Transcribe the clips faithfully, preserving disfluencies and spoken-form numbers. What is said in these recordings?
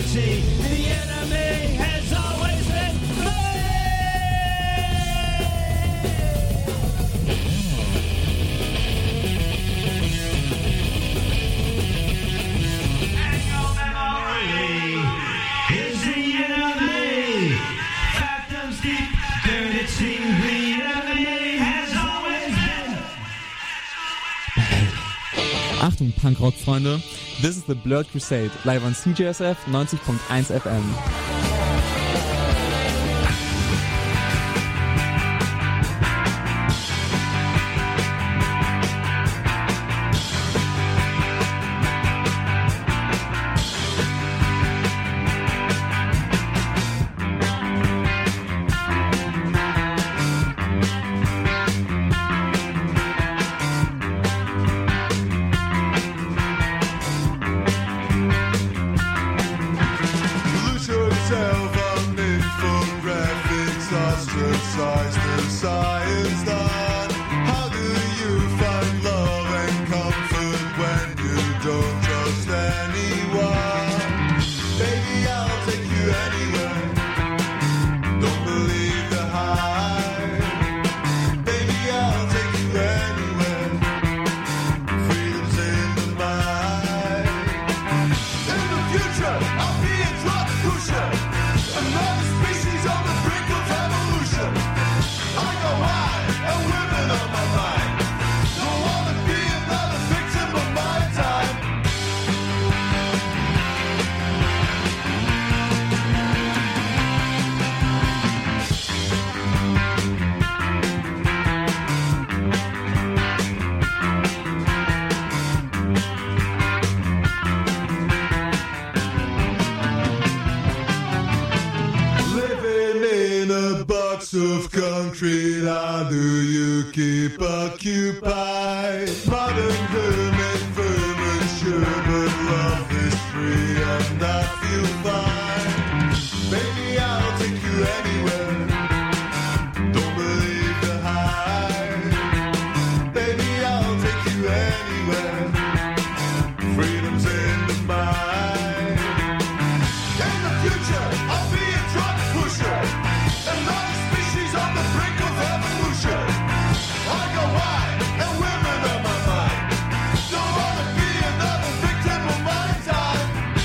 see. The enemy has always been me. And your memory is the enemy. Phantoms deep, dirt it seems the enemy has always been. Achtung, Punkrock-Freunde. This is the Blurred Crusade, live on C J S F ninety point one F M. Of concrete, how do you keep occupied? Modern hermit, vermin, sure, but love is free and I feel fine. Baby, I'll take you anywhere. Don't believe the hype. Baby, I'll take you anywhere. Freedom's in the mind. In the future, I'll be a truck pusher. Another species on the brink of evolution. I go wide, and women are my mind. Don't wanna be another victim of my time.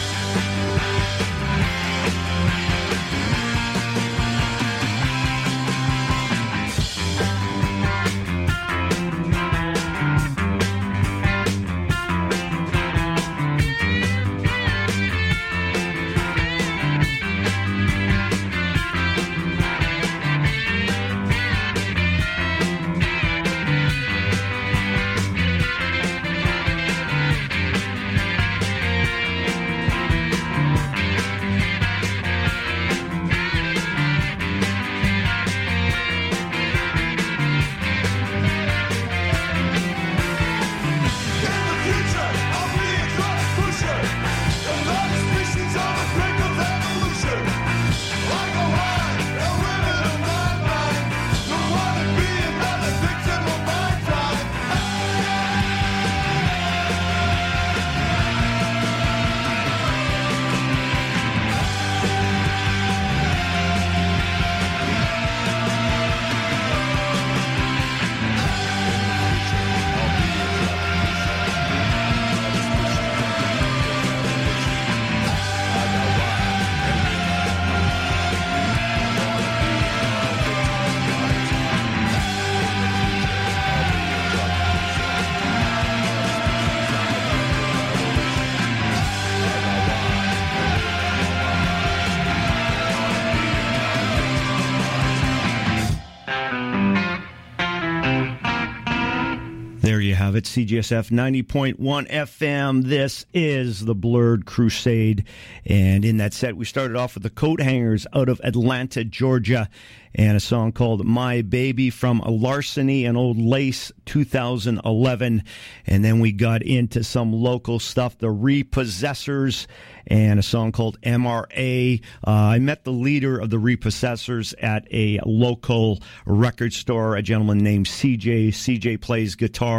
There you have it, C G S F ninety point one F M. This is the Blurred Crusade. And in that set, we started off with the Coat Hangers out of Atlanta, Georgia, and a song called My Baby from Larceny and Old Lace two thousand eleven. And then we got into some local stuff, the Repossessors, and a song called M R A. Uh, I met the leader of the Repossessors at a local record store, a gentleman named C J. C J plays guitar,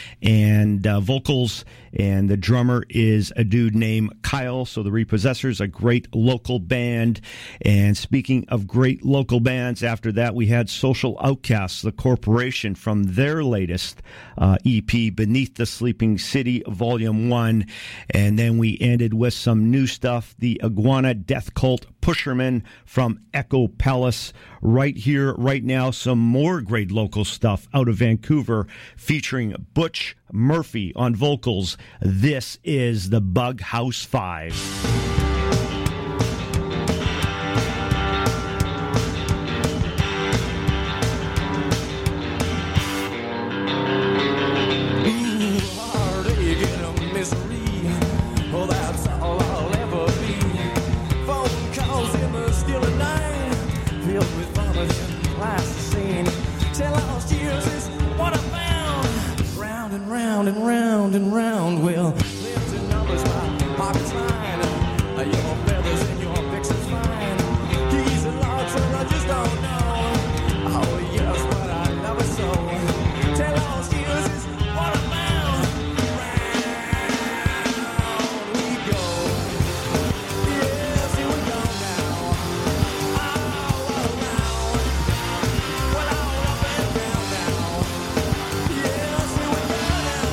and uh, vocals, and the drummer is a dude named Kyle. So the Repossessors, a great local band. And speaking of great local bands, after that we had Social Outcasts, the Corporation, from their latest uh, E P, Beneath the Sleeping City, Volume one. And then we ended with some new stuff, the Iguana Death Cult Pusherman from Echo Palace. Right here, right now, some more great local stuff out of Vancouver featuring Butch Murphy on vocals. This is the Bug House Five. Round and round and round, well, lives in numbers, my pocket's fine. Uh, your feathers and your fixin's fine. Keys and locks, and I just don't know. Oh, yes, but I love it so. Tell lost years is what I found. Round we go. Yes, here we go now. All around. Well, all up and down now. Yes, here we go now.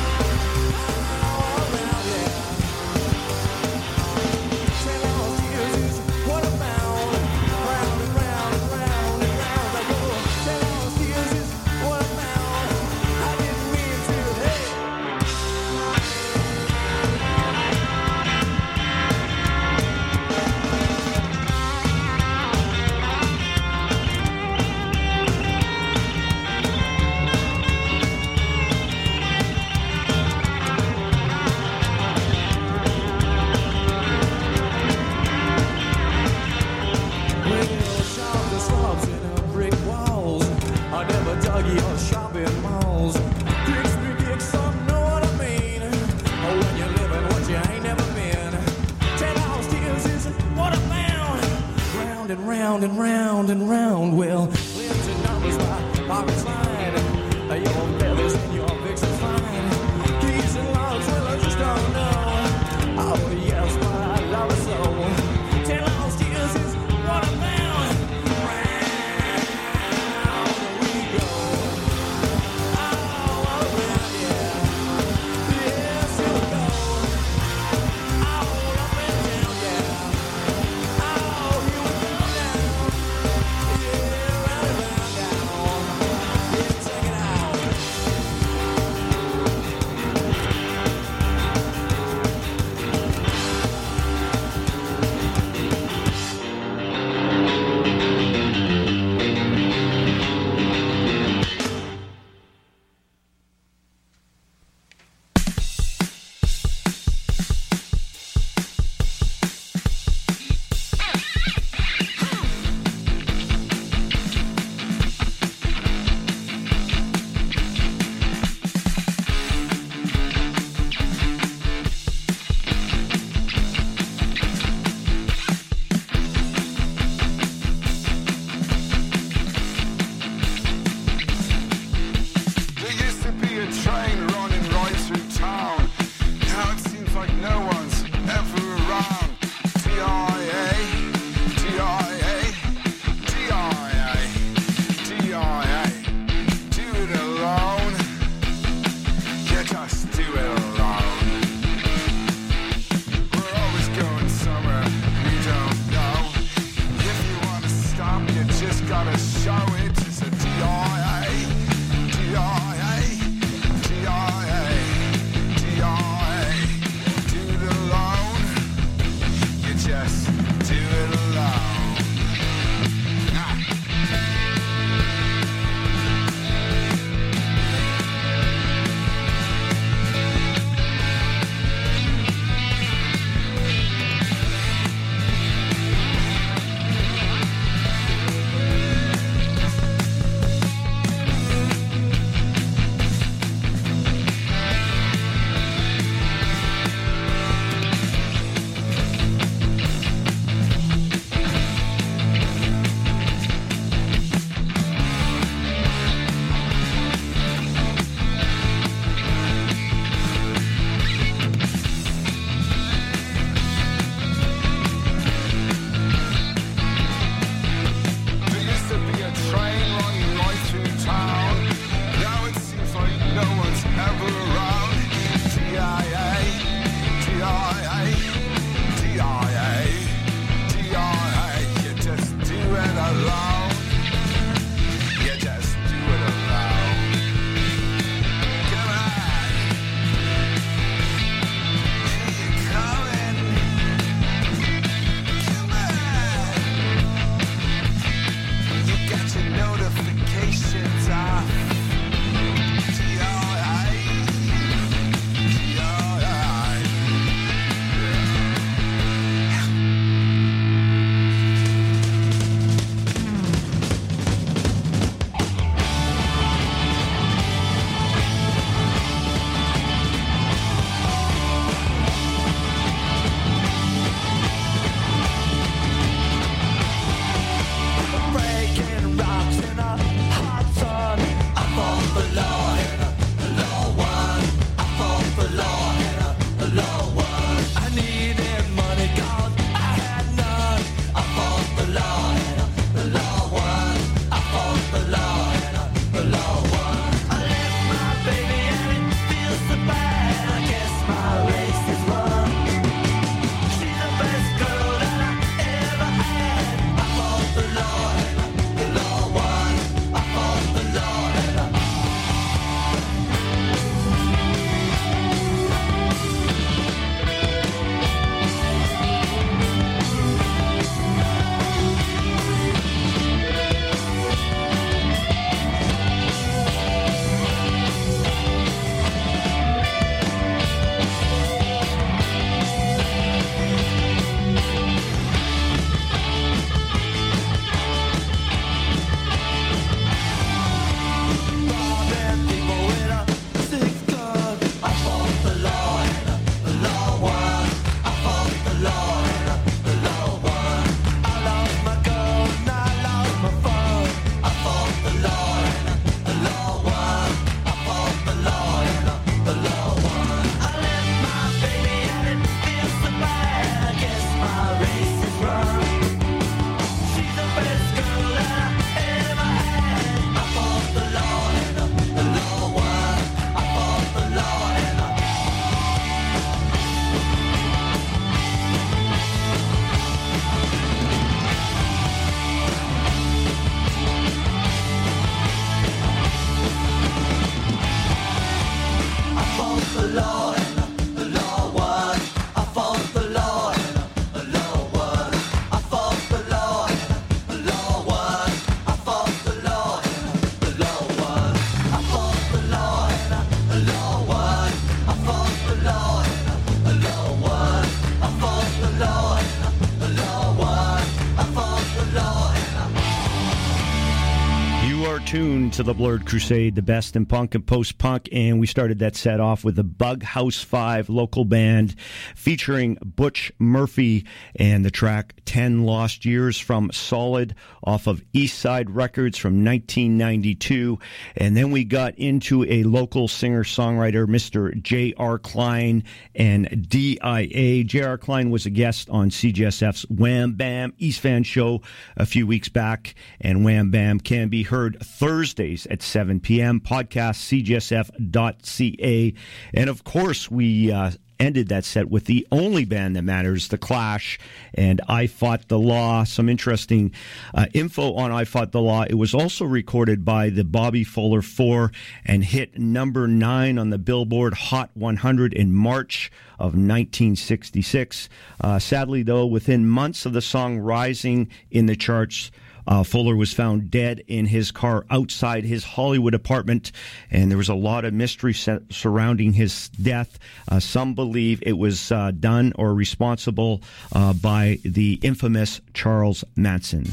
Round and round and round, well, lives in numbers, my pocket's fine. Uh, your feathers and your vixen's fine. Keys and locks, well, I just don't know. Oh, yes, but I love it so. Ten lost years is what I found. Round we go. All around, yeah. Yes, here we go. All up and down, yeah. Oh, here we go now. Yeah, right around now. to the Blurred Crusade, the best in punk and post-punk, and we started that set off with the Bug House five local band featuring Butch Murphy and the track ten Lost Years from Solid off of East Side Records from nineteen ninety-two. And then we got into a local singer-songwriter, Mister J R. Klein and D I A. J R. Klein was a guest on C G S F's Wham Bam East Fan show a few weeks back, and Wham Bam can be heard Thursdays at seven p.m. Podcast c g s f dot c a. And of course, we uh, ended that set with the only band that matters, The Clash, and I Fought the Law. Some interesting uh, info on I Fought the Law. It was also recorded by the Bobby Fuller Four and hit number nine on the Billboard Hot one hundred in March of nineteen sixty-six. Uh, sadly, though, within months of the song rising in the charts, Uh, Fuller was found dead in his car outside his Hollywood apartment, and there was a lot of mystery surrounding his death. Uh, some believe it was uh, done or responsible uh, by the infamous Charles Manson.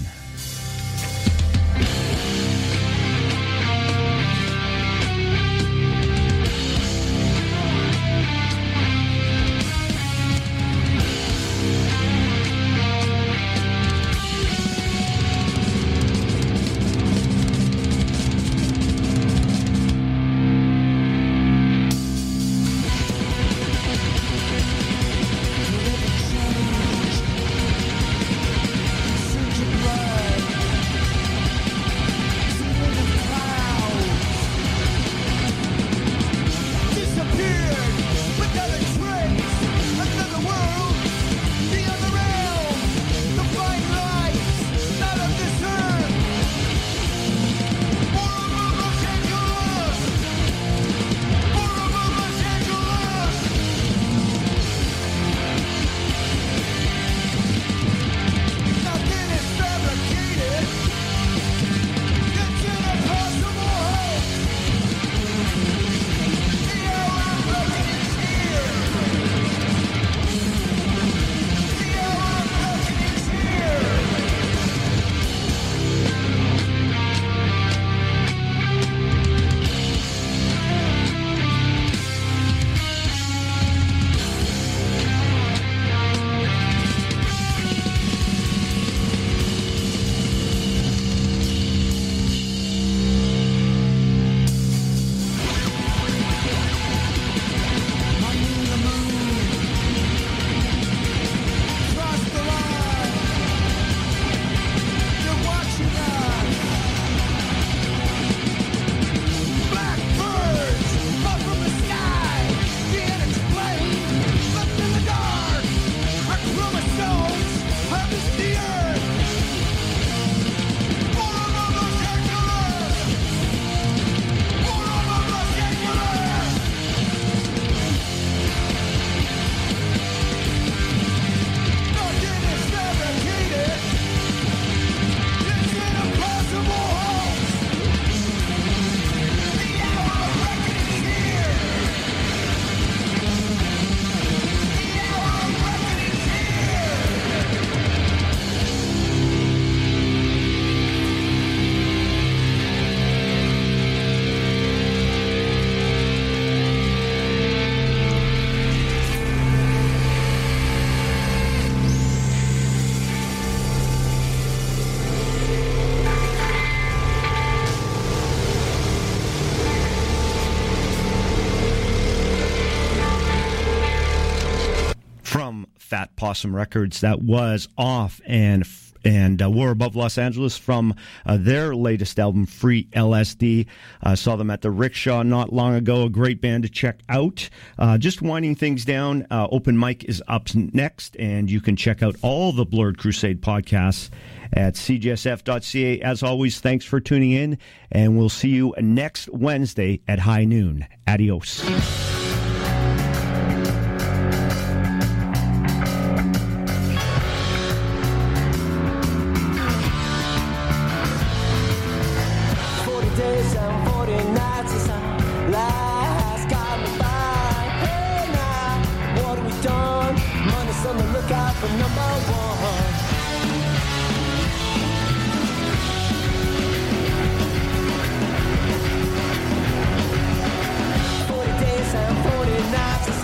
Fat Possum Records, that was Off and and uh, War Above Los Angeles from uh, their latest album, Free L S D. I uh, saw them at the Rickshaw not long ago, a great band to check out. Uh, just winding things down, uh, Open Mic is up next, and you can check out all the Blurred Crusade podcasts at c g s f dot c a. As always, thanks for tuning in, and we'll see you next Wednesday at high noon. Adios.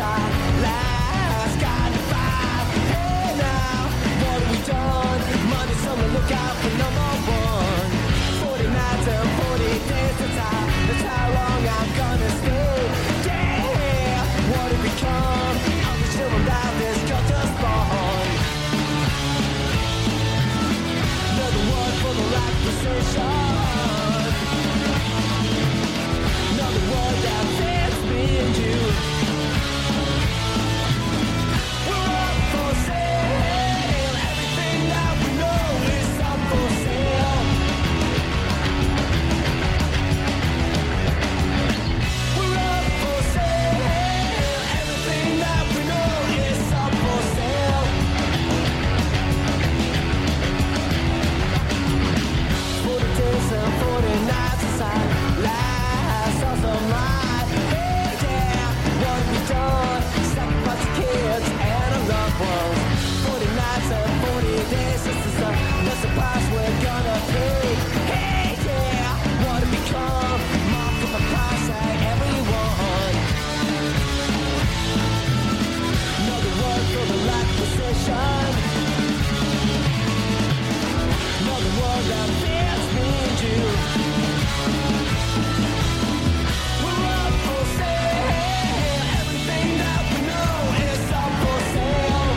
side. Last got five. Hey now, what have we done? Monday's on the lookout for number one. Forty nights and forty days to tie. That's how long I'm gonna stay. Yeah, what have become? I'm the children that this got to spawn. Another word for the right position. Another word that fits me and you. We're up for sale. Everything that we know is up for sale. We're up for sale. Everything that we know is up for sale. Forty days and forty nights aside. Last of the night. Hey, yeah, what we done? Sacrifice the kids and our loved ones. Forty nights and forty days. This is the that's the price we're gonna pay. Hey, yeah, what it become? Mark up a price tag, everyone. Another word for the right position. Another word that fits me and you. We're up for sale. Everything that we know is up for sale.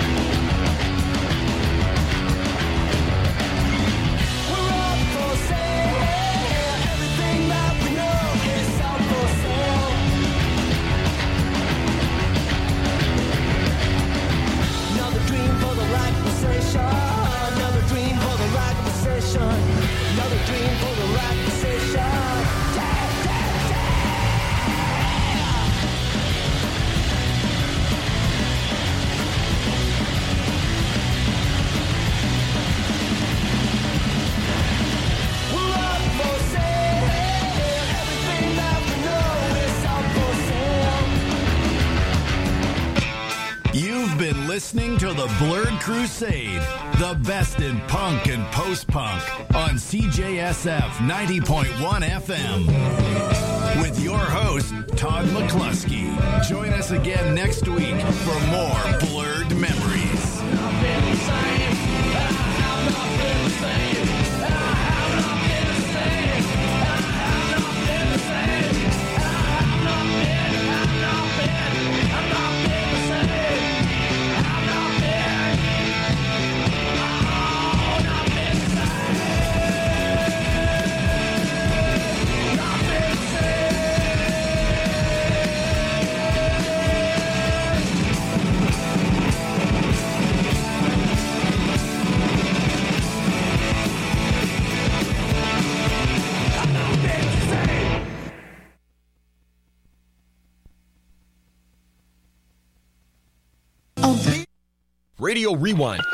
We're up for sale. Everything that we know is up for sale. Another dream for the right position. Another dream for the right position. Another dream for the right position. Yeah, yeah, yeah. We're up for sale. Everything that we know is up for sale. You've been listening to the Blurred Crusade, the best in punk and post-punk on C J S F ninety point one F M. With your host, Todd McCluskey. Join us again next week for more Blurred Memories. Radio Rewind.